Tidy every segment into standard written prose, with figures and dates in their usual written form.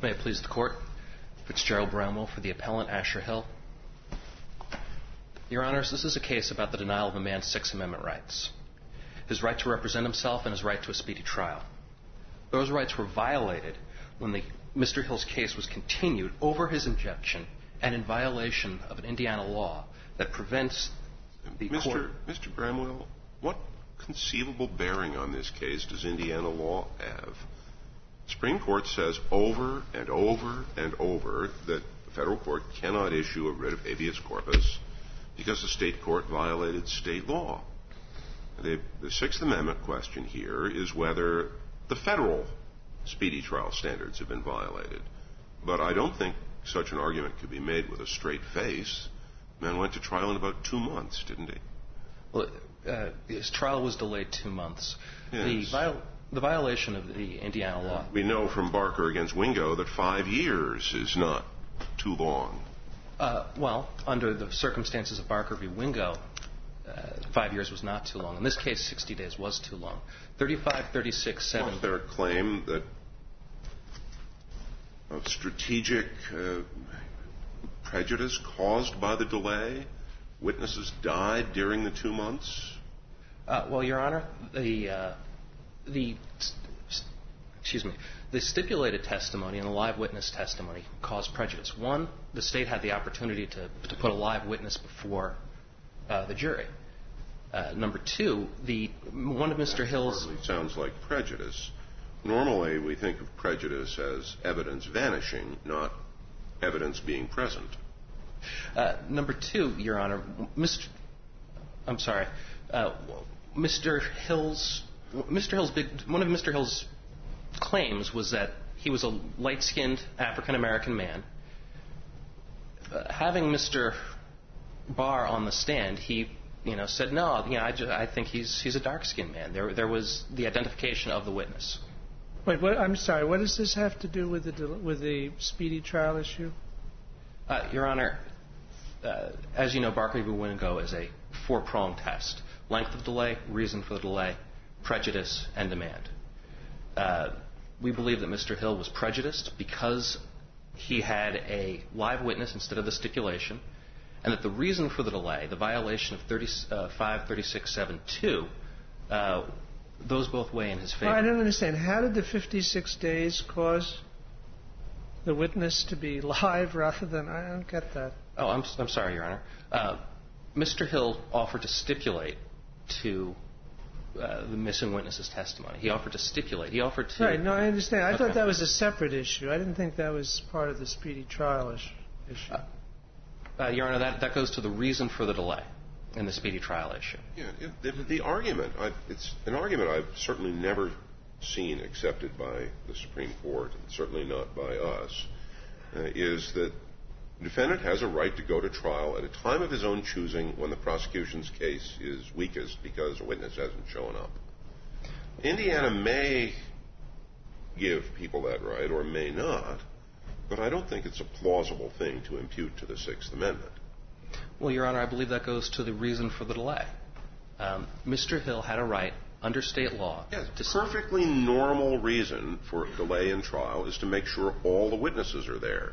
May it please the Court, Fitzgerald Bramwell for the appellant Asher Hill. Your Honors, this is a case about the denial of a man's Sixth Amendment rights. His right to represent himself and his right to a speedy trial. Those rights were violated when Mr. Hill's case was continued over his objection and in violation of an Indiana law that prevents the court... Mr. Bramwell, what conceivable bearing on this case does Indiana law have? The Supreme Court says over and over and over that the federal court cannot issue a writ of habeas corpus because the state court violated state law. The Sixth Amendment question here is whether the federal speedy trial standards have been violated. But I don't think such an argument could be made with a straight face. The man went to trial in about 2 months, didn't he? Well, his trial was delayed 2 months. Yes. The violation of the Indiana law... We know from Barker against Wingo that 5 years is not too long. Well, under the circumstances of Barker v. Wingo, 5 years was not too long. In this case, 60 days was too long. 35-36-7... Was there a claim that of strategic prejudice caused by the delay? Witnesses died during the 2 months? Well, Your Honor, the stipulated testimony and the live witness testimony caused prejudice. One, the state had the opportunity to put a live witness before the jury. Number two, one of Mr. Hill's... That sounds like prejudice. Normally, we think of prejudice as evidence vanishing, not evidence being present. Number two, Your Honor, one of Mr. Hill's claims was that he was a light-skinned African-American man. Having Mr. Barr on the stand, he said, no, I think he's a dark-skinned man. There was the identification of the witness. Wait, I'm sorry. What does this have to do with the speedy trial issue? Your Honor, as you know, Barker v. Wingo is a four-pronged test. Length of delay, reason for the delay, prejudice, and demand. We believe that Mr. Hill was prejudiced because he had a live witness instead of the stipulation, and that the reason for the delay, the violation of 35-36-7-2, those both weigh in his favor. I don't understand. How did the 56 days cause the witness to be live rather than... I don't get that. Oh, I'm sorry, Your Honor. Mr. Hill offered to stipulate to the missing witness's testimony. He offered to stipulate. He offered to... Right. No, I understand. I thought that was a separate issue. I didn't think that was part of the speedy trial issue. Your Honor, that goes to the reason for the delay in the speedy trial issue. Yeah, the argument, it's an argument I've certainly never seen accepted by the Supreme Court, and certainly not by us, is that the defendant has a right to go to trial at a time of his own choosing when the prosecution's case is weakest because a witness hasn't shown up. Indiana may give people that right or may not, but I don't think it's a plausible thing to impute to the Sixth Amendment. Well, Your Honor, I believe that goes to the reason for the delay. Mr. Hill had a right under state law. Yes, a perfectly normal reason for delay in trial is to make sure all the witnesses are there.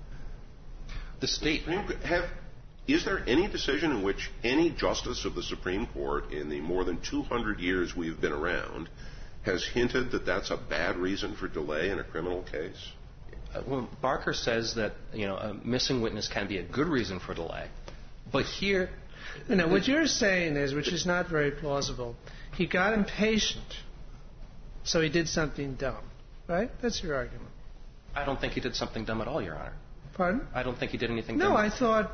The state... Is there any decision in which any justice of the Supreme Court in the more than 200 years we've been around has hinted that that's a bad reason for delay in a criminal case? Well, Barker says that, a missing witness can be a good reason for delay. But here... what you're saying is, which is not very plausible, he got impatient, so he did something dumb. Right? That's your argument. I don't think he did something dumb at all, Your Honor. Pardon? I don't think he did anything dumb. No, I thought...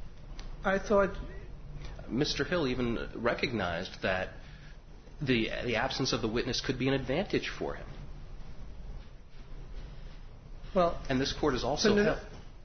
Mr. Hill even recognized that the absence of the witness could be an advantage for him. Well... And this Court is also held...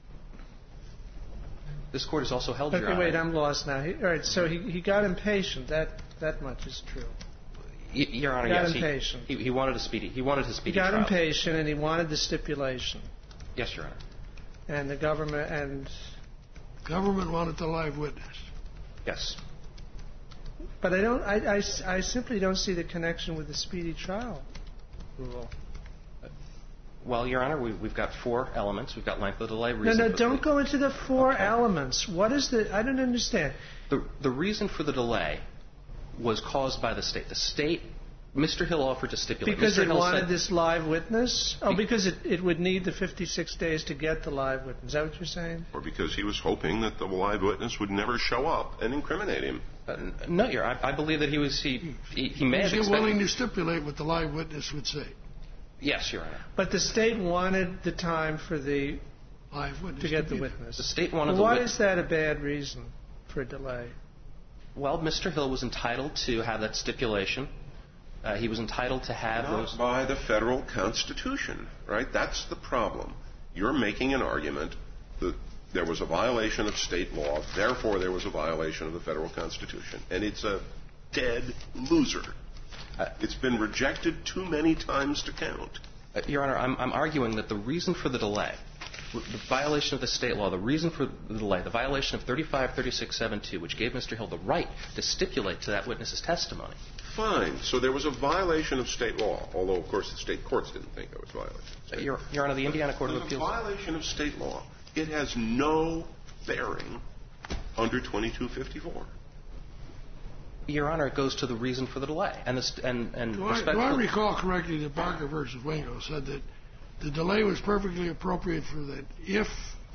This Court is also held, Your Honor. Okay, wait, I'm lost now. All right, so he got impatient. That much is true. Your Honor, yes. He got impatient. He wanted his speedy trial. He got impatient, and he wanted the stipulation. Yes, Your Honor. And the government wanted the live witness. Yes. But I simply don't see the connection with the speedy trial rule. Well, Your Honor, we've got four elements. We've got length of delay, reason No, for the don't go into the four Okay. elements. What is the... I don't understand. The reason for the delay was caused by the State. The State, Mr. Hill offered to stipulate. Because Mr. it Hill wanted said, this live witness? Oh, because it would need the 56 days to get the live witness. Is that what you're saying? Or because he was hoping that the live witness would never show up and incriminate him. No, Your Honor. I believe that he may have Was he expected... willing to stipulate what the live witness would say? Yes, Your Honor. But the State wanted the time for the... Live witness to get the be there. witness. The State wanted Why the is that a bad reason for a delay? Well, Mr. Hill was entitled to have that stipulation. He was entitled to have Not those... by the federal Constitution, right? That's the problem. You're making an argument that there was a violation of state law, therefore there was a violation of the federal Constitution. And it's a dead loser. It's been rejected too many times to count. Your Honor, I'm arguing that the reason for the delay, the violation of the state law, the reason for the delay, the violation of 353672, which gave Mr. Hill the right to stipulate to that witness's testimony. Fine. So there was a violation of state law, although, of course, the state courts didn't think there was a violation. Your Honor, the Indiana Court of There's a Appeals... violation of state law. It has no bearing under 2254. Your Honor, it goes to the reason for the delay. Do I recall correctly that Barker v. Wingo said that the delay was perfectly appropriate for that if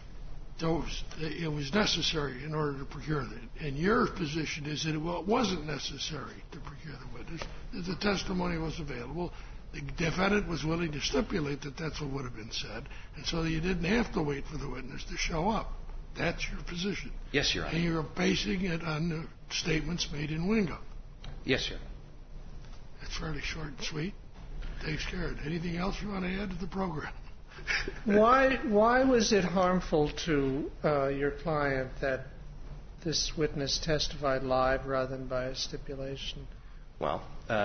it was necessary in order to procure it? And your position is that it wasn't necessary to procure the witness, that the testimony was available, the defendant was willing to stipulate that that's what would have been said, and so you didn't have to wait for the witness to show up. That's your position. Yes, Your Honor. And you're basing it on the statements made in Wingo. Yes, Your Honor. That's fairly short and sweet. Takes care of it. Anything else you want to add to the program? Why was it harmful to your client that this witness testified live rather than by a stipulation? Well,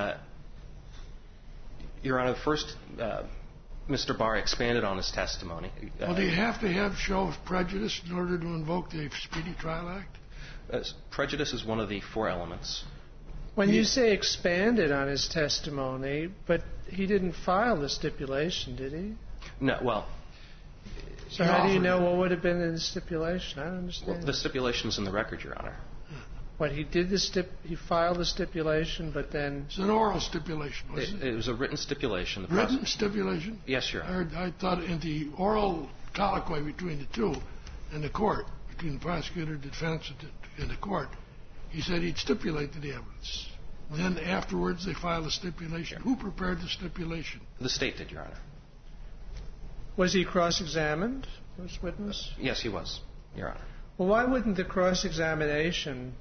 Your Honor, first, Mr. Barr expanded on his testimony. Well, do you have to show prejudice in order to invoke the Speedy Trial Act? Prejudice is one of the four elements. When you say expanded on his testimony, but he didn't file the stipulation, did he? No, well... So how do you know what would have been in the stipulation? I don't understand. Well, the stipulation is in the record, Your Honor. What, he filed the stipulation, but then... It's an oral stipulation, wasn't it? It was a written stipulation. Written stipulation? Yes, Your Honor. I thought in the oral colloquy between the two and the court, between the prosecutor, defense, and the court, he said he'd stipulate the evidence. Then afterwards they filed a stipulation. Who prepared the stipulation? The State did, Your Honor. Was he cross-examined, this witness? Yes, he was, Your Honor. Well, why wouldn't the cross-examination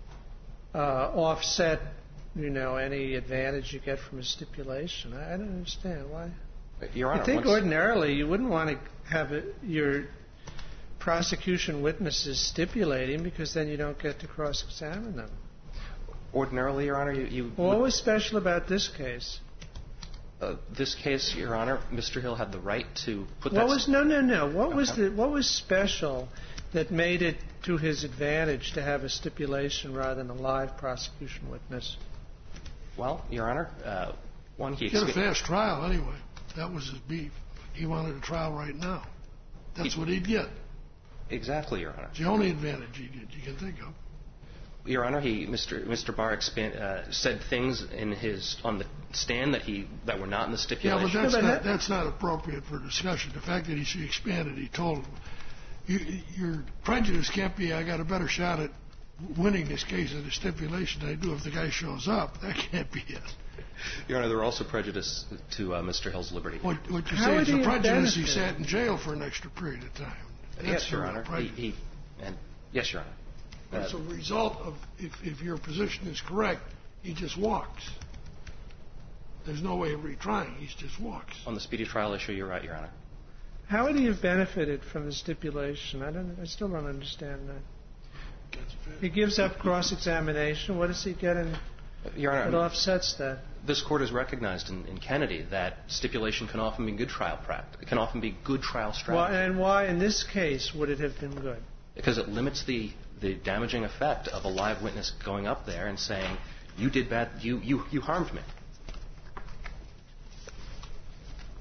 offset, any advantage you get from a stipulation? I don't understand. Why? Your Honor, I think ordinarily you wouldn't want to have your prosecution witnesses stipulating because then you don't get to cross-examine them. Ordinarily, Your Honor, What was special about this case? This case, Your Honor, Mr. Hill had the right to put that... No. What Okay. What was special that made it to his advantage to have a stipulation rather than a live prosecution witness? Well, Your Honor, one, he... Get a fast trial anyway. That was his beef. He wanted a trial right now. That's what he'd get. Exactly, Your Honor. It's the only advantage you can think of. Your Honor, Mr. Barr said things on the stand that were not in the stipulation. Yeah, but that's not appropriate for discussion. The fact that he expanded, he told him, your prejudice can't be, I got a better shot at winning this case at a stipulation than I do if the guy shows up. That can't be it. Your Honor, there were also prejudice to Mr. Hill's liberty. What you say is the prejudice he sat in jail for an extra period of time. Yes, Your Honor. Yes, Your Honor. As a result of, if your position is correct, he just walks. There's no way of retrying. He just walks. On the speedy trial issue, you're right, Your Honor. How would he have benefited from the stipulation? I still don't understand that. He gives up cross-examination. What does he get in? Your Honor, it offsets that. This court has recognized in Kennedy that stipulation can often be good trial practice. It can often be good trial strategy. And why, in this case, would it have been good? Because it limits the damaging effect of a live witness going up there and saying, "You did bad. You harmed me."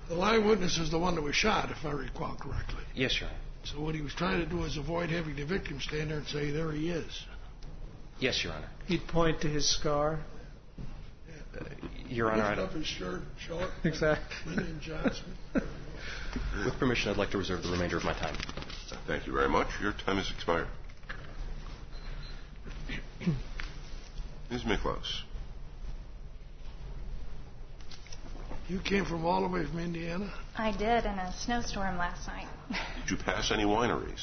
The live witness is the one that was shot, if I recall correctly. Yes, Your Honor. So what he was trying to do is avoid having the victim stand there and say, there he is. Yes, Your Honor. He'd point to his scar. Your Honor, Lift up his shirt, short. Exactly. Lyndon Johnson. With permission, I'd like to reserve the remainder of my time. Thank you very much. Your time has expired. Ms. Miklos. You came from all the way from Indiana? I did, in a snowstorm last night. Did you pass any wineries?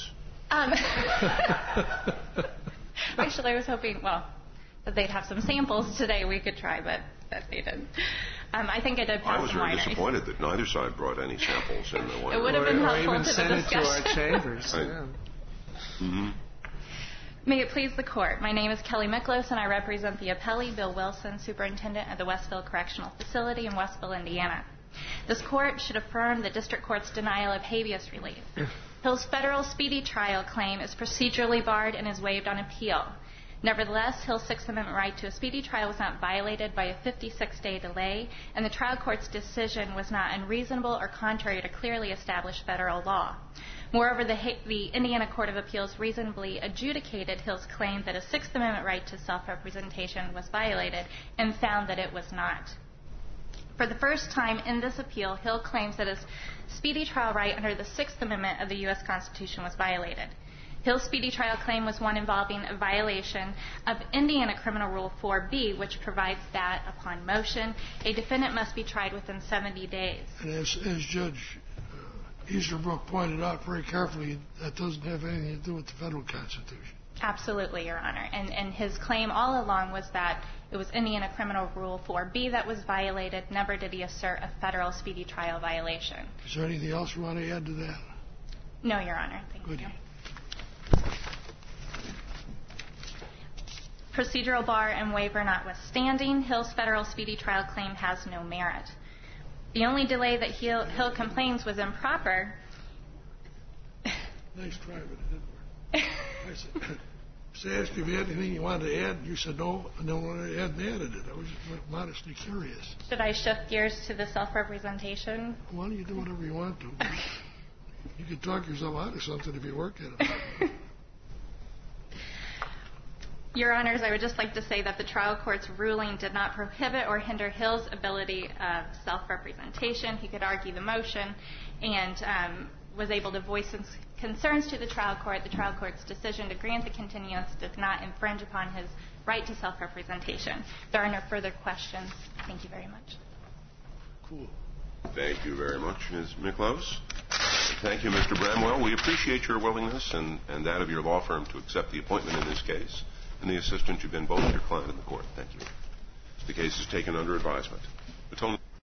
Actually, I was hoping, that they'd have some samples today we could try, but they didn't. I think I did pass I was some very wineries. disappointed that neither side brought any samples in the winery. It would have been helpful even to send the it to our discussion. chambers. Right. Yeah. Mm-hmm. May it please the Court. My name is Kelly Miklos, and I represent the appellee, Bill Wilson, Superintendent of the Westville Correctional Facility in Westville, Indiana. This Court should affirm the District Court's denial of habeas relief. Hill's federal speedy trial claim is procedurally barred and is waived on appeal. Nevertheless, Hill's Sixth Amendment right to a speedy trial was not violated by a 56-day delay, and the trial court's decision was not unreasonable or contrary to clearly established federal law. Moreover, the Indiana Court of Appeals reasonably adjudicated Hill's claim that a Sixth Amendment right to self-representation was violated and found that it was not. For the first time in this appeal, Hill claims that his speedy trial right under the Sixth Amendment of the U.S. Constitution was violated. Hill's speedy trial claim was one involving a violation of Indiana Criminal Rule 4B, which provides that, upon motion, a defendant must be tried within 70 days. And as Judge Easterbrook pointed out very carefully, that doesn't have anything to do with the federal Constitution. Absolutely, Your Honor. And his claim all along was that it was Indiana Criminal Rule 4B that was violated. Never did he assert a federal speedy trial violation. Is there anything else you want to add to that? No, Your Honor. Thank Good. you. Procedural bar and waiver notwithstanding, Hill's federal speedy trial claim has no merit. The only delay that Hill complains was improper. Nice try, but it didn't work. I asked you if you had anything you wanted to add. You said no, and then when I hadn't added it, I was just modestly curious. Should I shift gears to the self-representation? Why don't you do whatever you want to? You could talk yourself out of something if you work at it. Your Honors, I would just like to say that the trial court's ruling did not prohibit or hinder Hill's ability of self-representation. He could argue the motion and was able to voice his concerns to the trial court. The trial court's decision to grant the continuance does not infringe upon his right to self-representation. If there are no further questions, thank you very much. Cool. Thank you very much, Ms. Miklos. Thank you, Mr. Bramwell. We appreciate your willingness and that of your law firm to accept the appointment in this case and the assistance you've been both your client and the court. Thank you. The case is taken under advisement.